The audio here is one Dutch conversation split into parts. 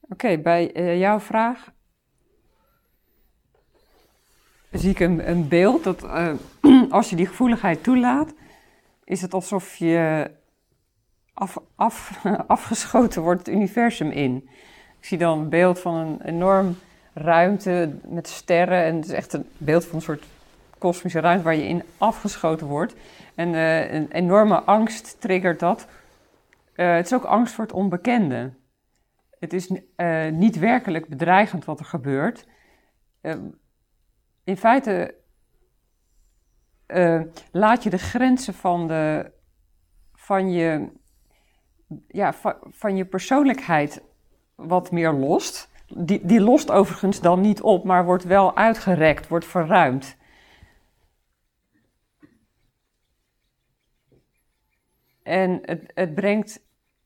Oké, bij jouw vraag zie ik een beeld dat als je die gevoeligheid toelaat, is het alsof je afgeschoten wordt het universum in. Ik zie dan een beeld van een enorm ruimte met sterren en het is echt een beeld van een soort kosmische ruimte waar je in afgeschoten wordt. En een enorme angst triggert dat. Het is ook angst voor het onbekende. Het is niet werkelijk bedreigend wat er gebeurt. In feite laat je de grenzen van je persoonlijkheid wat meer lost. Die lost overigens dan niet op, maar wordt wel uitgerekt, wordt verruimd. En het brengt...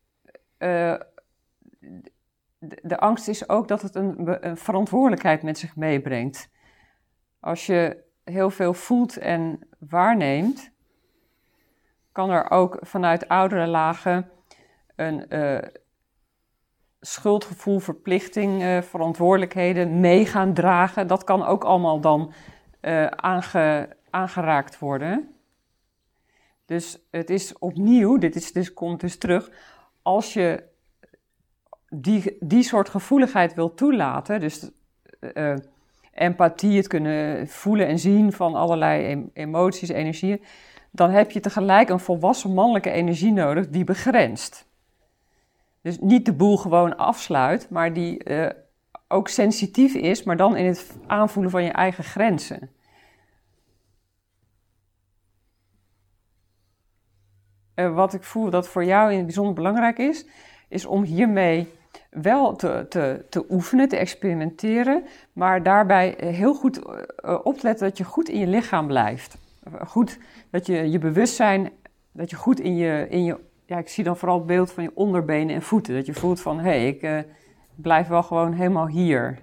de angst is ook dat het een verantwoordelijkheid met zich meebrengt. Als je heel veel voelt en waarneemt, kan er ook vanuit oudere lagen een schuldgevoel, verplichting, verantwoordelijkheden mee gaan dragen. Dat kan ook allemaal dan aangeraakt worden. Dus het is opnieuw, komt dus terug, als je die soort gevoeligheid wil toelaten, dus empathie, het kunnen voelen en zien van allerlei emoties, energieën, dan heb je tegelijk een volwassen mannelijke energie nodig die begrenst. Dus niet de boel gewoon afsluit, maar die ook sensitief is, maar dan in het aanvoelen van je eigen grenzen. Wat ik voel dat voor jou in het bijzonder belangrijk is om hiermee wel te oefenen, te experimenteren, maar daarbij heel goed op te letten dat je goed in je lichaam blijft. Goed, dat je bewustzijn, dat je goed in je ja, ik zie dan vooral het beeld van je onderbenen en voeten. Dat je voelt van, hé, ik blijf wel gewoon helemaal hier.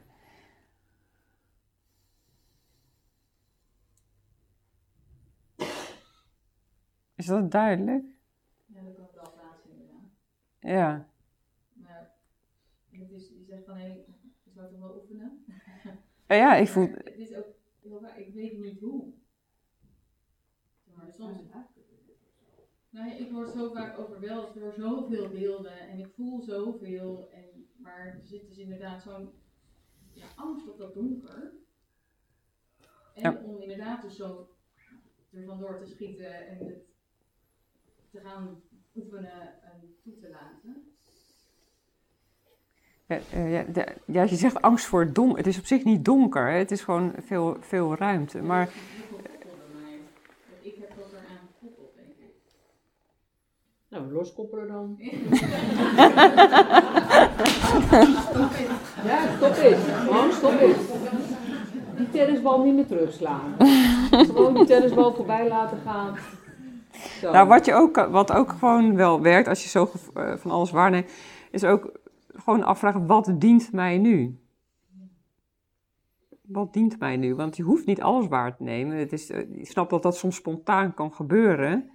Is dat duidelijk? Ja, dat kan ik wel plaatsen inderdaad. Ja. Maar je zegt van, hé, je zou toch wel oefenen? Ja, ik voel... Het is ook heel vaak, ik weet niet hoe. Maar soms... Nou ja, ik word zo vaak overweldigd door zoveel beelden en ik voel zoveel. Maar er zit dus inderdaad zo'n angst op dat donker. En om inderdaad dus zo er vandoor te schieten en het te gaan oefenen en toe te laten. Ja, je zegt angst voor het donker. Het is op zich niet donker, hè? Het is gewoon veel ruimte. Maar... Ik heb dat eraan gekoppeld, denk ik. Nou, loskoppelen dan. Ja, stop eens. Gewoon stop eens. Die tennisbal niet meer terugslaan. Gewoon die tennisbal voorbij laten gaan. Zo. Nou, wat ook gewoon wel werkt, als je zo van alles waarneemt, is ook gewoon afvragen, wat dient mij nu? Wat dient mij nu? Want je hoeft niet alles waar te nemen. Ik snap dat soms spontaan kan gebeuren.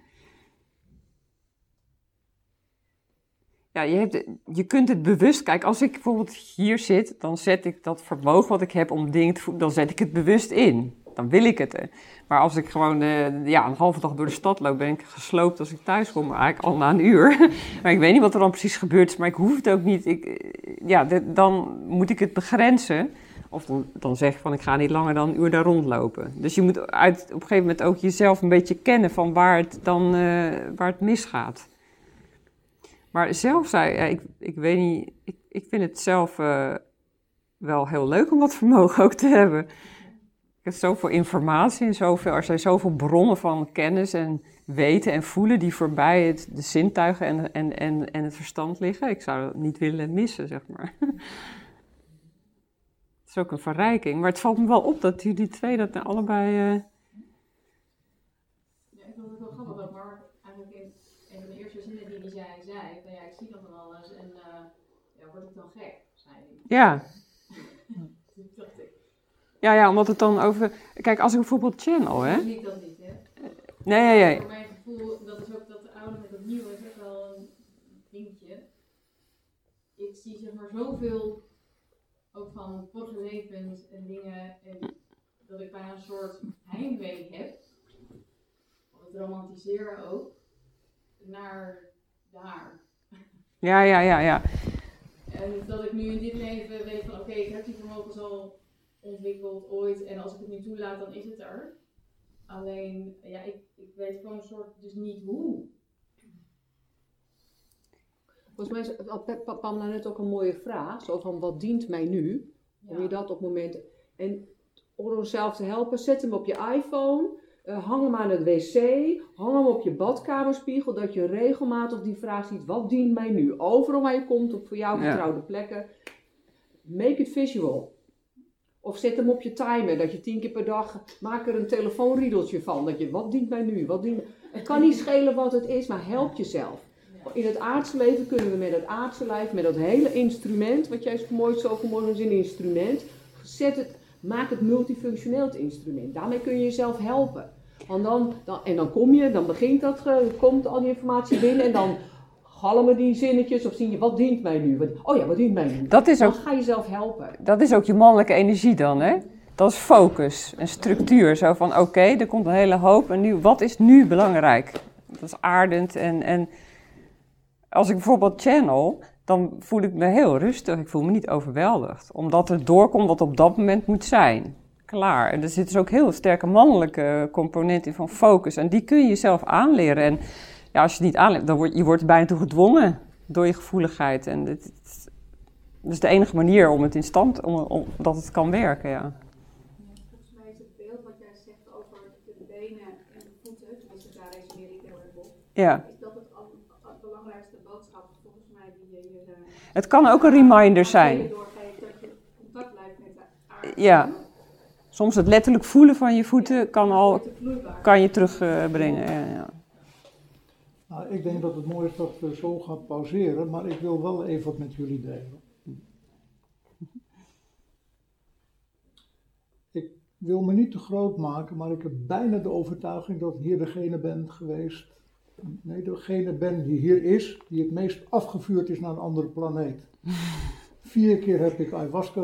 Ja, je kunt het bewust... Kijk, als ik bijvoorbeeld hier zit, dan zet ik dat vermogen wat ik heb om dingen te voelen, dan zet ik het bewust in. Dan wil ik het. Maar als ik gewoon een halve dag door de stad loop, ben ik gesloopt als ik thuis kom. Eigenlijk al na een uur. Maar ik weet niet wat er dan precies gebeurd is, maar ik hoef het ook niet. Dan moet ik het begrenzen. Of dan zeg ik van, ik ga niet langer dan een uur daar rondlopen. Dus je moet op een gegeven moment ook jezelf een beetje kennen van waar het misgaat. Maar zelf ik weet niet, ik vind het zelf wel heel leuk om dat vermogen ook te hebben. Ik heb zoveel informatie en er zijn zoveel bronnen van kennis en weten en voelen die voorbij de zintuigen en het verstand liggen. Ik zou het niet willen missen, zeg maar. Het is ook een verrijking, maar het valt me wel op dat die twee dat allebei... Ja, ik vond het wel grappig dat Mark eigenlijk in een van de eerste zinnen die hij zei van ja, ik zie dat van alles en word ik dan gek, zei hij. Ja. Dat dacht ik. Ja, omdat het dan over... Kijk, als ik bijvoorbeeld channel, hè? Ik dat niet, hè? Nee. Voor mijn gevoel, dat is ook dat de oude met het nieuwe is ook wel een dingetje. Ik zie zeg maar zoveel ook van vorige levens en dingen. En dat ik bijna een soort heimwee heb. Het romantiseren ook. Naar daar. Ja. En dat ik nu in dit leven weet van oké, ik heb die vermogens al ontwikkeld ooit. En als ik het nu toelaat, dan is het er. Alleen, ja, ik weet gewoon een soort dus niet hoe. Volgens mij had Pamela net ook een mooie vraag. Zo van, wat dient mij nu? Om je dat op momenten... En om onszelf te helpen, zet hem op je iPhone. Hang hem aan het wc. Hang hem op je badkamerspiegel. Dat je regelmatig die vraag ziet, wat dient mij nu? Overal waar je komt, op voor jou vertrouwde plekken. Make it visual. Of zet hem op je timer, dat je 10 keer per dag, maak er een telefoonriedeltje van. Dat je, wat dient mij nu? Het kan niet schelen wat het is, maar help jezelf. In het aardse leven kunnen we met het aardse lijf, met dat hele instrument, wat jij zo mooi noemt, een instrument, maak het multifunctioneel, het instrument. Daarmee kun je jezelf helpen. Want dan komt al die informatie binnen en dan galmen die zinnetjes of zie je, wat dient mij nu? Wat dient mij nu? Dan ga je jezelf helpen. Dat is ook je mannelijke energie dan, hè? Dat is focus en structuur. Zo van, oké, er komt een hele hoop en nu, wat is nu belangrijk? Dat is aardend en als ik bijvoorbeeld channel, dan voel ik me heel rustig. Ik voel me niet overweldigd. Omdat het doorkomt wat op dat moment moet zijn. Klaar. En er zit dus ook heel sterke mannelijke component in van focus. En die kun je jezelf aanleren. En ja, als je het niet aanleert, dan wordt je bijna toe gedwongen door je gevoeligheid. En dat is de enige manier om het in stand, dat het kan werken, ja. Volgens mij is het beeld wat jij zegt over de benen en de voeten, tenminste daar resoneer ik heel erg op. Ja. Is dat het belangrijkste boodschap volgens mij die je hier... Het kan ook een reminder zijn. doorgeeft dat je contact blijft met de aarde. Ja. Soms het letterlijk voelen van je voeten kan je terugbrengen. Ja. Nou, ik denk dat het mooi is dat we zo gaan pauzeren, maar ik wil wel even wat met jullie delen. Ik wil me niet te groot maken, maar ik heb bijna de overtuiging dat ik hier degene ben geweest. Nee, degene ben die hier is, die het meest afgevuurd is naar een andere planeet. 4 keer heb ik ayahuasca